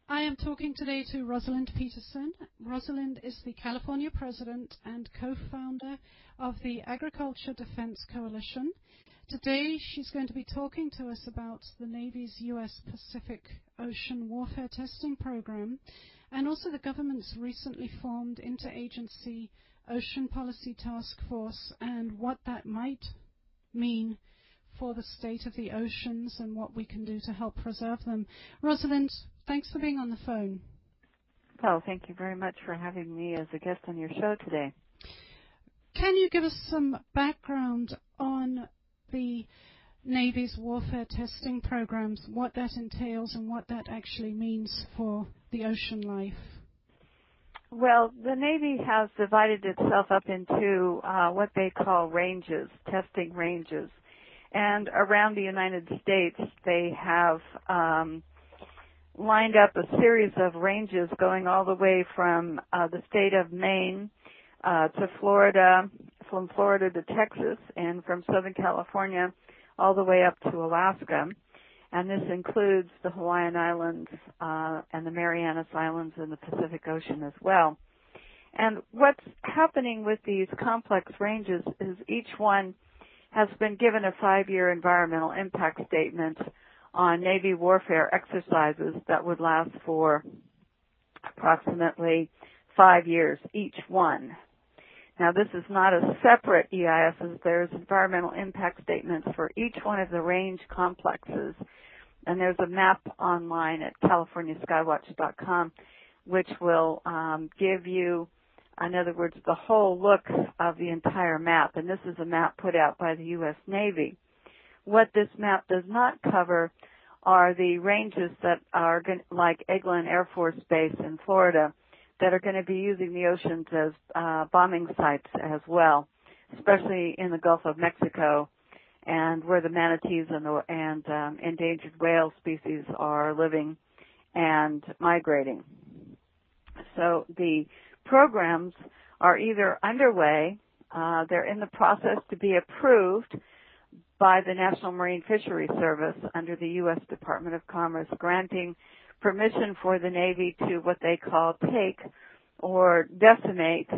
I am talking today to Rosalind Peterson. Rosalind is the California president and co-founder of the Agriculture Defense Coalition. Today she's going to be talking to us about the Navy's U.S. Pacific Ocean Warfare Testing Program and also the government's recently formed interagency Ocean Policy Task Force and what that might mean for the state of the oceans and what we can do to help preserve them. Rosalind, thanks for being on the phone. Well, thank you very much for having me as a guest on your show today. Can you give us some background on the Navy's warfare testing programs, what that entails and what that actually means for the ocean life? Well, the Navy has divided itself up into what they call ranges, testing ranges. And around the United States, they have lined up a series of ranges going all the way from the state of Maine to Florida, from Florida to Texas, and from Southern California all the way up to Alaska. And this includes the Hawaiian Islands and the Marianas Islands in the Pacific Ocean as well. And what's happening with these complex ranges is each one has been given a 5-year environmental impact statement on Navy warfare exercises that would last for approximately 5 years, each one. Now, this is not a separate EIS. There's environmental impact statements for each one of the range complexes. And there's a map online at CaliforniaSkywatch.com, which will give you, in other words, the whole look of the entire map. And this is a map put out by the U.S. Navy. What this map does not cover are the ranges that are like Eglin Air Force Base in Florida that are going to be using the oceans as bombing sites as well, especially in the Gulf of Mexico and where the manatees and endangered whale species are living and migrating. So the programs are either underway, they're in the process to be approved by the National Marine Fisheries Service under the U.S. Department of Commerce, granting permission for the Navy to what they call take or decimate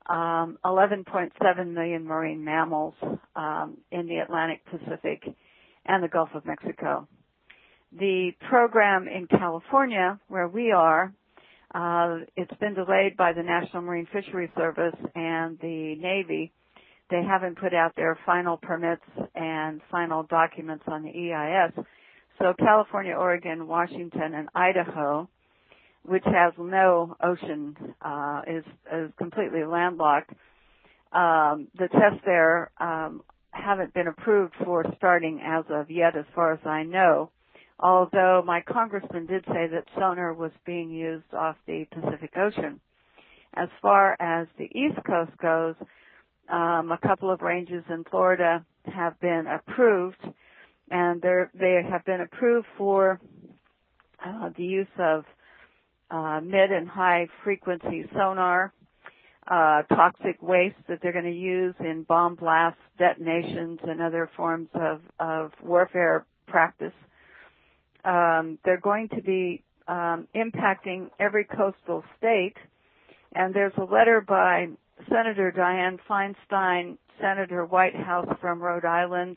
11.7 million marine mammals in the Atlantic, Pacific, and the Gulf of Mexico. The program in California, where we are, it's been delayed by the National Marine Fisheries Service and the Navy. They haven't put out their final permits and final documents on the EIS. So California, Oregon, Washington, and Idaho, which has no ocean, is completely landlocked. The tests there haven't been approved for starting as of yet, as far as I know, although my congressman did say that sonar was being used off the Pacific Ocean. As far as the East Coast goes, a couple of ranges in Florida have been approved, and they have been approved for the use of mid and high frequency sonar, toxic waste that they're going to use in bomb blasts, detonations, and other forms of warfare practice. They're going to be impacting every coastal state, and there's a letter by Senator Dianne Feinstein, Senator Whitehouse from Rhode Island,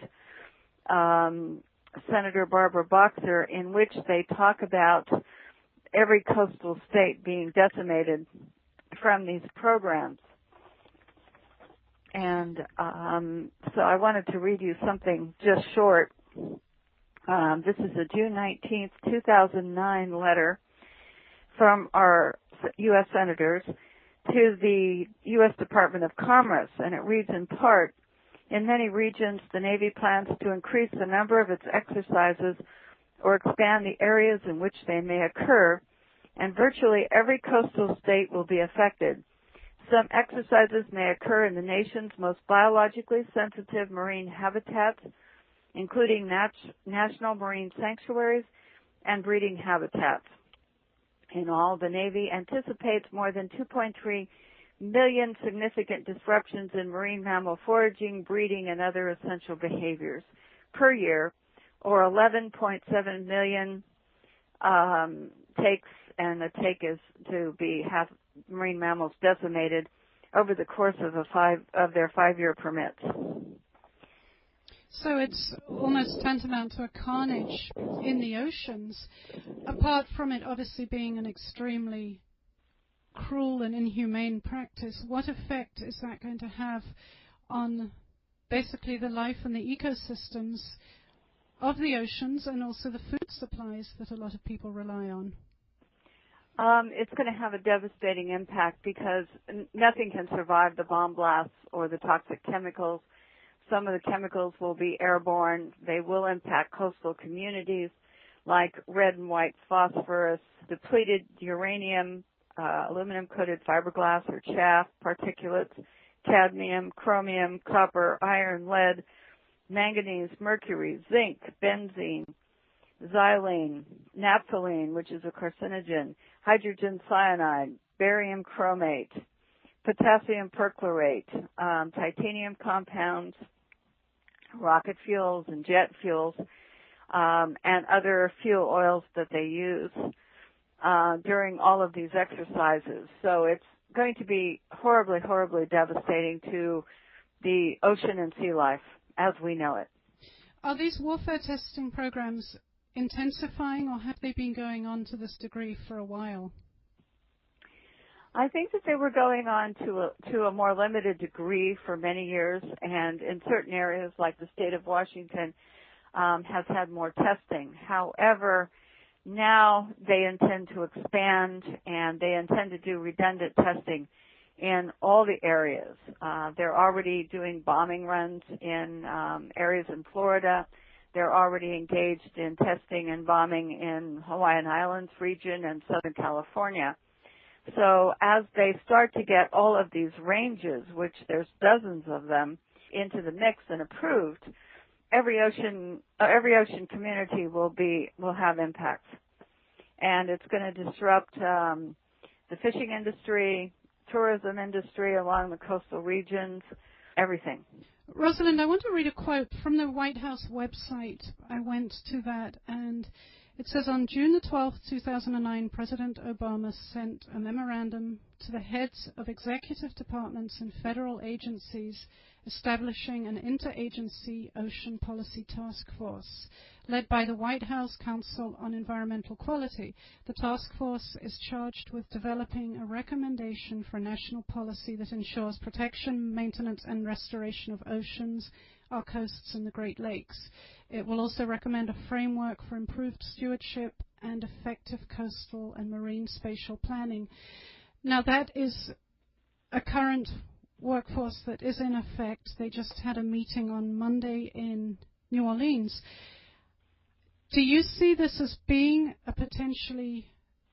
Senator Barbara Boxer, in which they talk about every coastal state being decimated from these programs. And so I wanted to read you something just short. This is a June 19th, 2009 letter from our U.S. senators to the U.S. Department of Commerce, and it reads in part, in many regions, the Navy plans to increase the number of its exercises or expand the areas in which they may occur, and virtually every coastal state will be affected. Some exercises may occur in the nation's most biologically sensitive marine habitats, including national marine sanctuaries and breeding habitats. In all, the Navy anticipates more than 2.3 million significant disruptions in marine mammal foraging, breeding, and other essential behaviors per year, or 11.7 million takes and the take is to have marine mammals decimated over the course of their 5-year permits. So it's almost tantamount to a carnage in the oceans. Apart from it obviously being an extremely cruel and inhumane practice, what effect is that going to have on basically the life and the ecosystems of the oceans and also the food supplies that a lot of people rely on? It's going to have a devastating impact because nothing can survive the bomb blasts or the toxic chemicals. Some of the chemicals will be airborne. They will impact coastal communities like red and white phosphorus, depleted uranium, aluminum-coated fiberglass or chaff, particulates, cadmium, chromium, copper, iron, lead, manganese, mercury, zinc, benzene, xylene, naphthalene, which is a carcinogen, hydrogen cyanide, barium chromate, potassium perchlorate, titanium compounds, rocket fuels and jet fuels, and other fuel oils that they use during all of these exercises. So it's going to be horribly, horribly devastating to the ocean and sea life as we know it. Are these warfare testing programs intensifying, or have they been going on to this degree for a while? I think that they were going on to a more limited degree for many years, and in certain areas like the state of Washington has had more testing. However, now they intend to expand, and they intend to do redundant testing in all the areas. They're already doing bombing runs in areas in Florida. They're already engaged in testing and bombing in Hawaiian Islands region and Southern California. So as they start to get all of these ranges, which there's dozens of them, into the mix and approved, every ocean community will have impacts, and it's going to disrupt the fishing industry, tourism industry along the coastal regions, everything. Rosalind, I want to read a quote from the White House website. I went to that, and it says, on June the 12th, 2009, President Obama sent a memorandum to the heads of executive departments and federal agencies establishing an interagency ocean policy task force led by the White House Council on Environmental Quality. The task force is charged with developing a recommendation for national policy that ensures protection, maintenance, and restoration of oceans, our coasts, and the Great Lakes. It will also recommend a framework for improved stewardship and effective coastal and marine spatial planning. Now, that is a current workforce that is in effect. They just had a meeting on Monday in New Orleans. Do you see this as being a potentially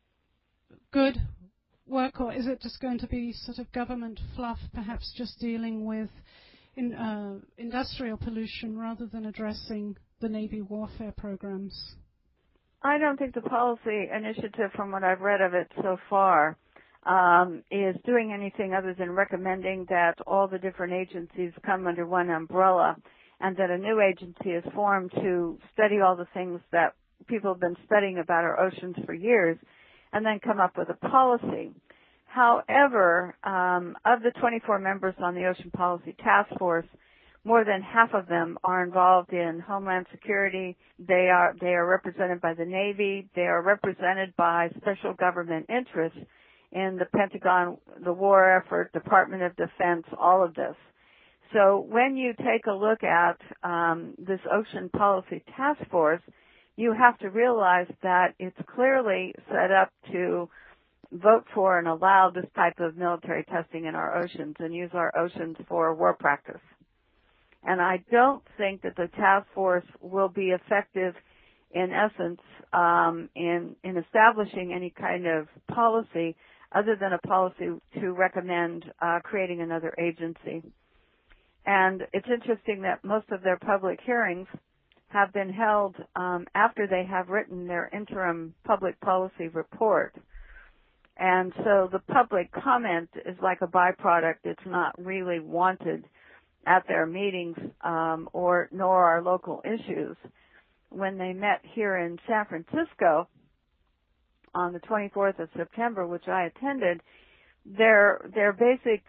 good work, or is it just going to be sort of government fluff, perhaps just dealing with industrial pollution rather than addressing the Navy warfare programs? I don't think the policy initiative, from what I've read of it so far, is doing anything other than recommending that all the different agencies come under one umbrella, and that a new agency is formed to study all the things that people have been studying about our oceans for years, and then come up with a policy. However, of the 24 members on the Ocean Policy Task Force, more than half of them are involved in Homeland Security. They are represented by the Navy. They are represented by special government interests in the Pentagon, the war effort, Department of Defense, all of this. So when you take a look at this Ocean Policy Task Force, you have to realize that it's clearly set up to vote for and allow this type of military testing in our oceans and use our oceans for war practice. And I don't think that the task force will be effective, in essence, in establishing any kind of policy other than a policy to recommend creating another agency. And it's interesting that most of their public hearings have been held after they have written their interim public policy report. And so the public comment is like a byproduct. It's not really wanted at their meetings nor our local issues. When they met here in San Francisco, on the 24th of September, which I attended, their basic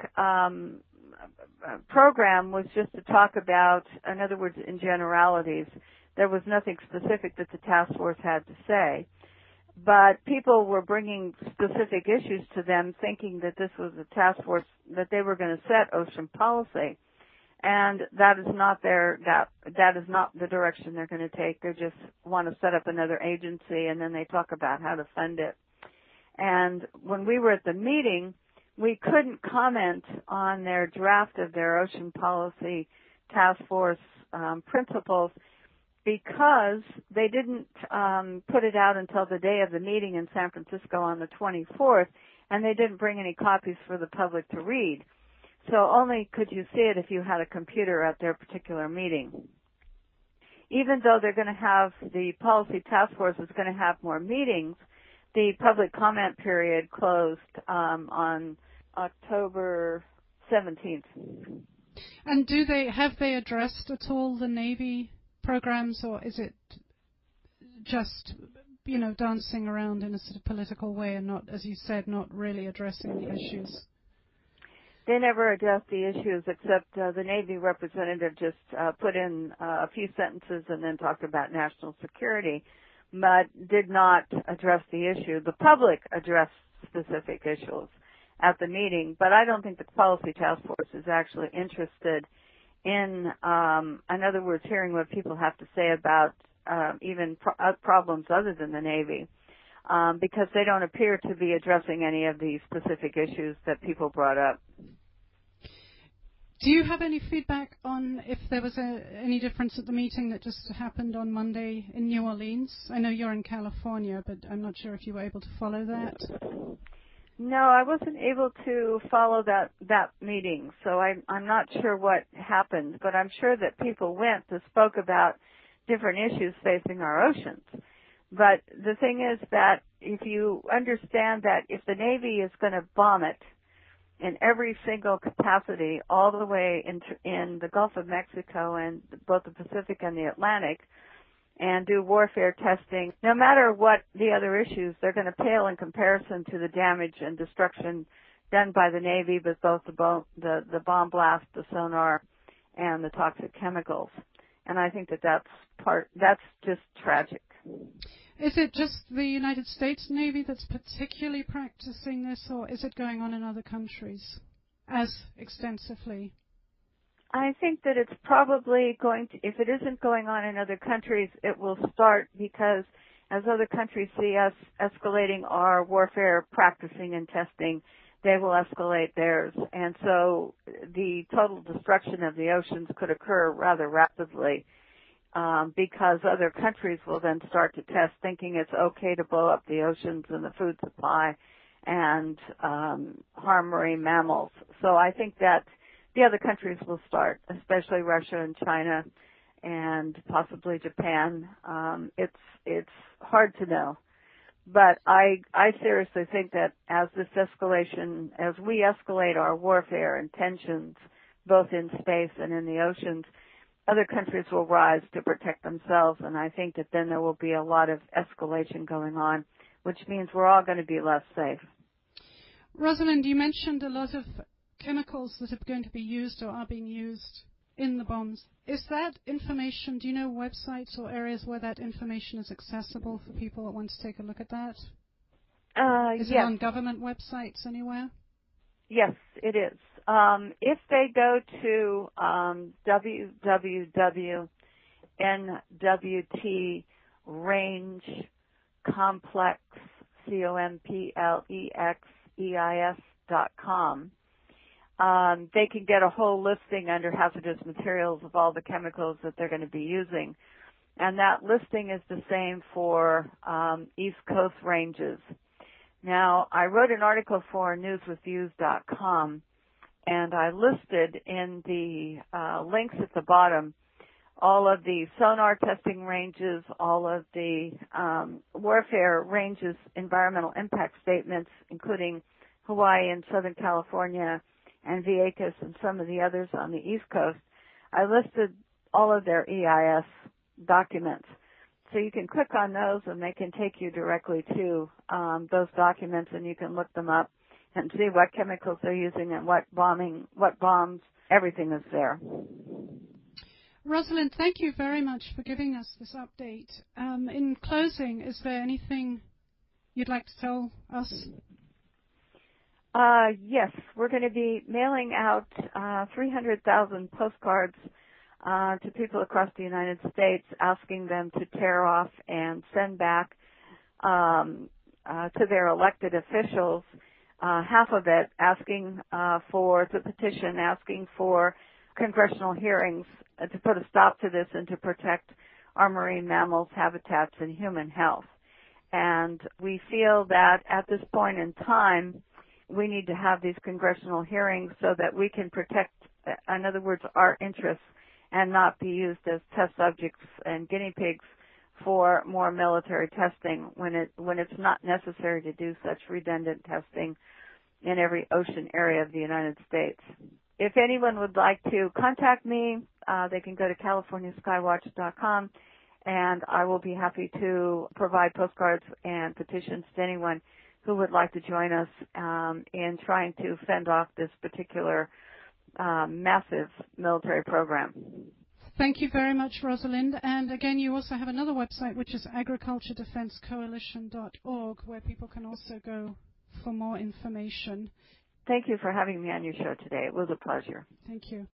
program was just to talk about, in other words, in generalities. There was nothing specific that the task force had to say. But people were bringing specific issues to them, thinking that this was a task force, that they were going to set ocean policy. And that is not that is not the direction they're going to take. They just want to set up another agency, and then they talk about how to fund it. And when we were at the meeting, we couldn't comment on their draft of their ocean policy task force principles because they didn't put it out until the day of the meeting in San Francisco on the 24th, and they didn't bring any copies for the public to read. So only could you see it if you had a computer at their particular meeting. Even though they're going to have, the policy task force is going to have more meetings, the public comment period closed on October 17th. And have they addressed at all the Navy programs, or is it just, dancing around in a sort of political way and not, as you said, not really addressing the issues? They never addressed the issues, except the Navy representative just put in a few sentences and then talked about national security, but did not address the issue. The public addressed specific issues at the meeting, but I don't think the policy task force is actually interested in other words, hearing what people have to say about even problems other than the Navy, because they don't appear to be addressing any of the specific issues that people brought up. Do you have any feedback on if there was any difference at the meeting that just happened on Monday in New Orleans? I know you're in California, but I'm not sure if you were able to follow that. No, I wasn't able to follow that meeting, so I'm not sure what happened, but I'm sure that people went to spoke about different issues facing our oceans. But the thing is that if you understand that if the Navy is going to bomb it in every single capacity all the way in the Gulf of Mexico and both the Pacific and the Atlantic, and do warfare testing, no matter what the other issues, they're going to pale in comparison to the damage and destruction done by the Navy with both the bomb blast, the sonar, and the toxic chemicals. And I think that's just tragic. Is it just the United States Navy that's particularly practicing this, or is it going on in other countries as extensively? I think that it's probably going to, if it isn't going on in other countries, it will start because as other countries see us escalating our warfare practicing and testing, they will escalate theirs. And so the total destruction of the oceans could occur rather rapidly because other countries will then start to test thinking it's okay to blow up the oceans and the food supply and harm marine mammals. So I think that the other countries will start, especially Russia and China and possibly Japan. It's hard to know. But I seriously think that as we escalate our warfare and tensions, both in space and in the oceans, other countries will rise to protect themselves, and I think that then there will be a lot of escalation going on, which means we're all going to be less safe. Rosalind, you mentioned a lot of chemicals that are going to be used or are being used in the bombs. Is that information, do you know websites or areas where that information is accessible for people that want to take a look at that? Is it on government websites anywhere? Yes, it is. If they go to www.nwtrangecomplex.com, they can get a whole listing under hazardous materials of all the chemicals that they're going to be using. And that listing is the same for East Coast ranges. Now, I wrote an article for newswithviews.com, and I listed in the links at the bottom all of the sonar testing ranges, all of the warfare ranges, environmental impact statements, including Hawaii and Southern California and Vieques and some of the others on the East Coast. I listed all of their EIS documents. So you can click on those and they can take you directly to those documents, and you can look them up and see what chemicals they're using and what bombs, everything is there. Rosalind, thank you very much for giving us this update. In closing, is there anything you'd like to tell us? Yes, we're going to be mailing out 300,000 postcards to people across the United States, asking them to tear off and send back to their elected officials, half of it asking for the petition, asking for congressional hearings to put a stop to this and to protect our marine mammals, habitats, and human health. And we feel that at this point in time, we need to have these congressional hearings so that we can protect, in other words, our interests and not be used as test subjects and guinea pigs for more military testing when it's not necessary to do such redundant testing in every ocean area of the United States. If anyone would like to contact me, they can go to CaliforniaSkywatch.com, and I will be happy to provide postcards and petitions to anyone who would like to join us in trying to fend off this particular massive military program. Thank you very much, Rosalind. And again, you also have another website, which is agriculturedefensecoalition.org, where people can also go for more information. Thank you for having me on your show today. It was a pleasure. Thank you.